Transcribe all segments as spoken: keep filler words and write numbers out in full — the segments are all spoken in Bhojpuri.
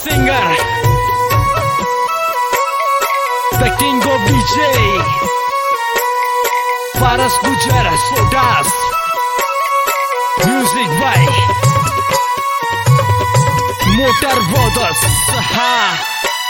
singer, the king of D J, Faras Gujar Sodas, music by Motor Brothers. Ha.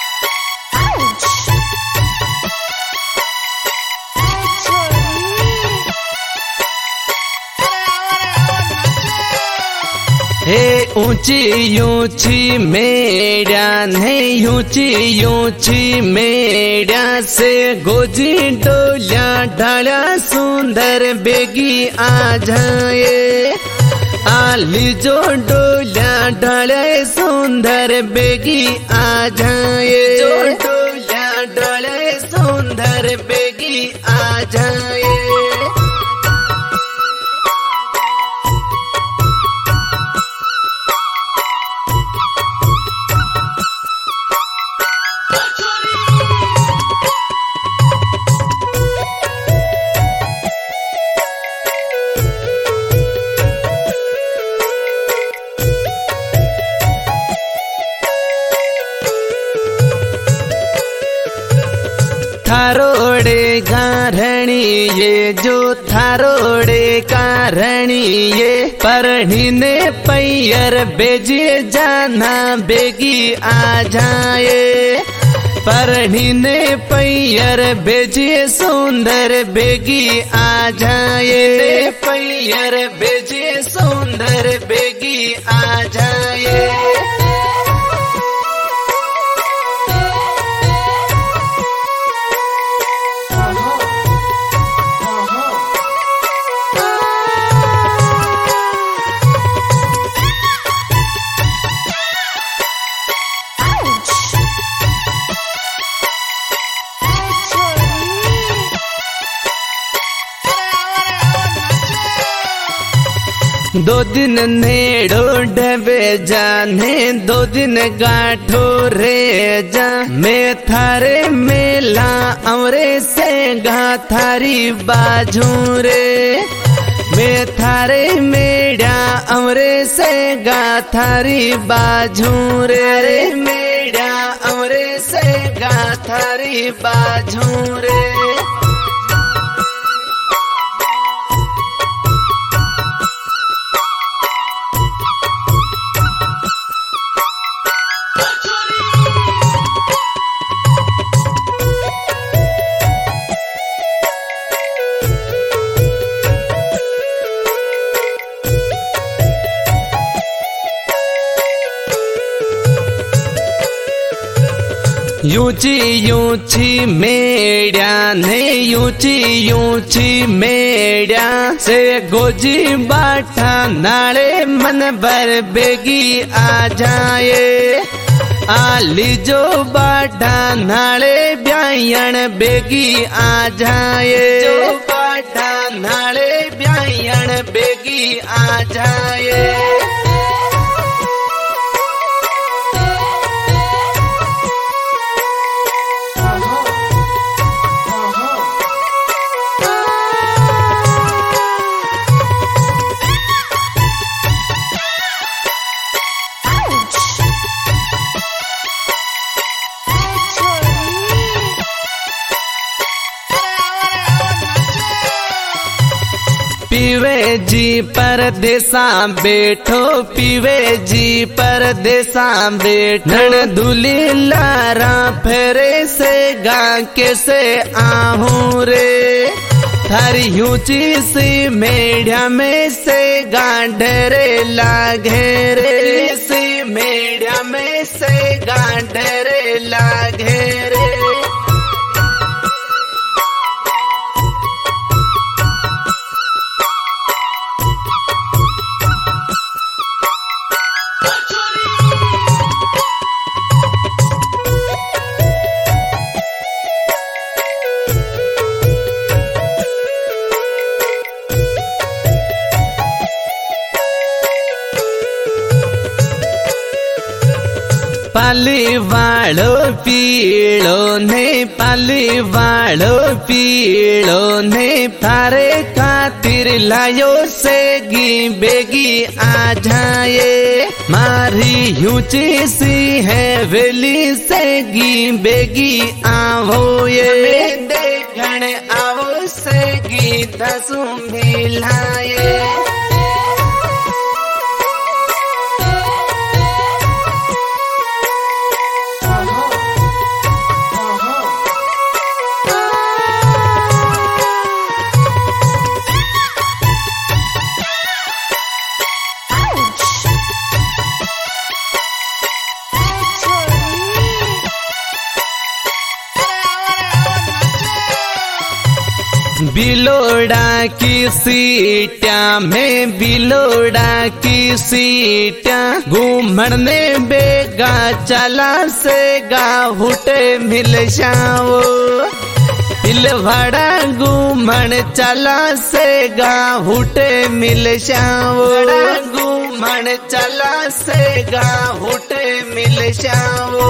हे ऊंची ऊंची मेड़ा ने ऊंची ऊंची मेड़ा से गोजी डोलिया ढाला सुंदर बेगी आ जाए आली जो डोलिया ढाला सुंदर बेगी आ जाए जो डोलिया ढाला सुंदर बेगी आ जाए। थारोड़े गारणी ये जो थारोड़े कारणी ये परणी ने पैयर बेजे जाना बेगी आ जाए परणी ने पैयर बेजे सुंदर बेगी आ जाए पैयर बेजे सुंदर बेगी आ जाए। दो दिन नेड़ो डबे जाने दो दिन गाठो रे जा मैं थारे मेला अमरे से गा थारी बाजू रे मैं थारे मेड़ा अमरे से गा थारी बाजू रे मेड़ा अमरे से गा थारी बाजू रे। ऊंची ऊंची मेड़ा ने ऊंची ऊंची मेड़ा से गोजी बाठा नाले मन भर बेगी आ जाए आली जो बाठा नाले ब्यायन बेगी आ जाए जो बाठा नाले ब्यायन बेगी आ जाए। पीवे जी परदेसा बैठो पीवे जी परदेसा बैठन धुली लारा फेरे से गा के से आहूं रे थारी ऊंची सी मेढ़ा में से गांढरे लागे रे सी मेढ़ा में से गांढरे लागे रे। पाली वालो पीड़ो ने पाली वालो पीड़ो ने थारे खातिर लायो सेगी बेगी आ जाए मारी ऊंची सी है वेली सेगी बेगी आवो ये देखण आवो सेगी दसुं मिलाए बिलोड़ा की सीटा में बिलोड़ा की सीटा घूमने बेगा चला से गाहुटे मिल जाओ इलवाड़ा घूमन चला से गाहुटे मिल जाओ घूमन चला से गाहुटे मिल जाओ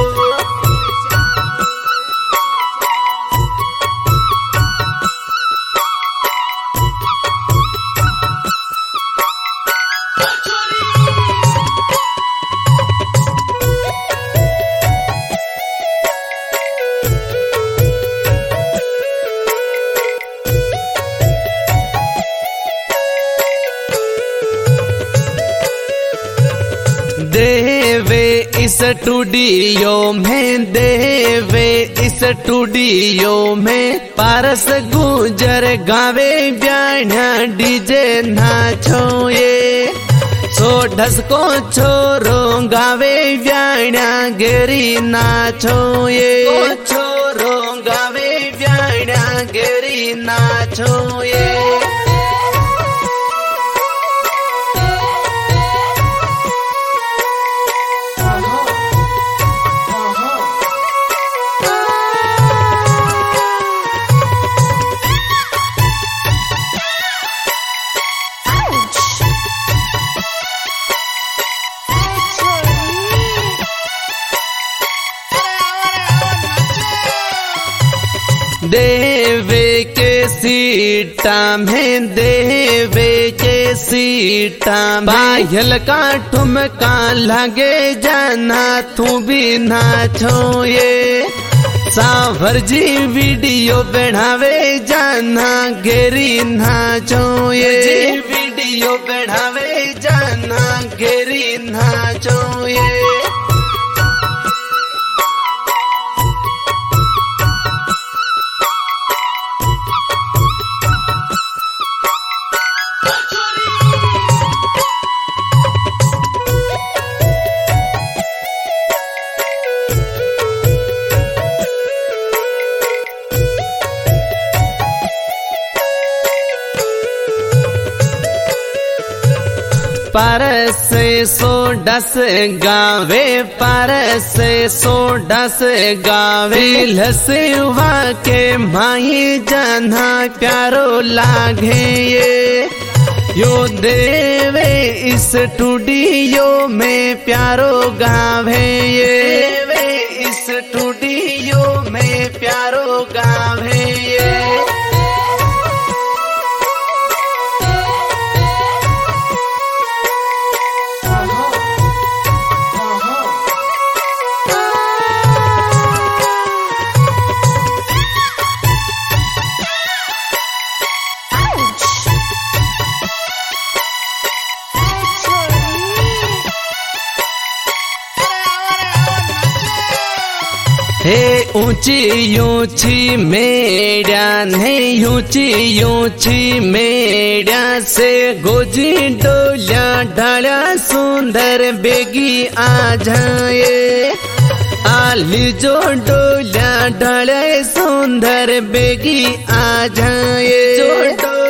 देवे इस स्टूडियो में देवे इस स्टूडियो में पारस गुजर गावे ब्याणा डीजे नाचो ये सो ढसको छोरो गावे ब्याणा गेरी नाचो ये छोरो गावे ब्याणा गेरी नाचो ये देवे के सीटा में देवे के सीटा बाहल का ठुमका लगे जाना तू भी नाचो ये सावर जी वीडियो बढ़ावे जाना गेरी नाचो ये वीडियो बढ़ावे जाना गेरी नाचो ये पारस से सो डस गावे पारस से सो डस गावे लसवा के माही जाना प्यारो लागे ये यो देवे इस स्टूडियो में प्यारो गावे ये वे इस स्टूडियो में प्यारो गावे ये हे ऊंची ऊंची मेड़ा ने ऊंची ऊंची मेड़ा से गोजी डोलिया ढाला सुंदर बेगी आ जाए आली जो डोलिया ढाले सुंदर बेगी आ जाए जो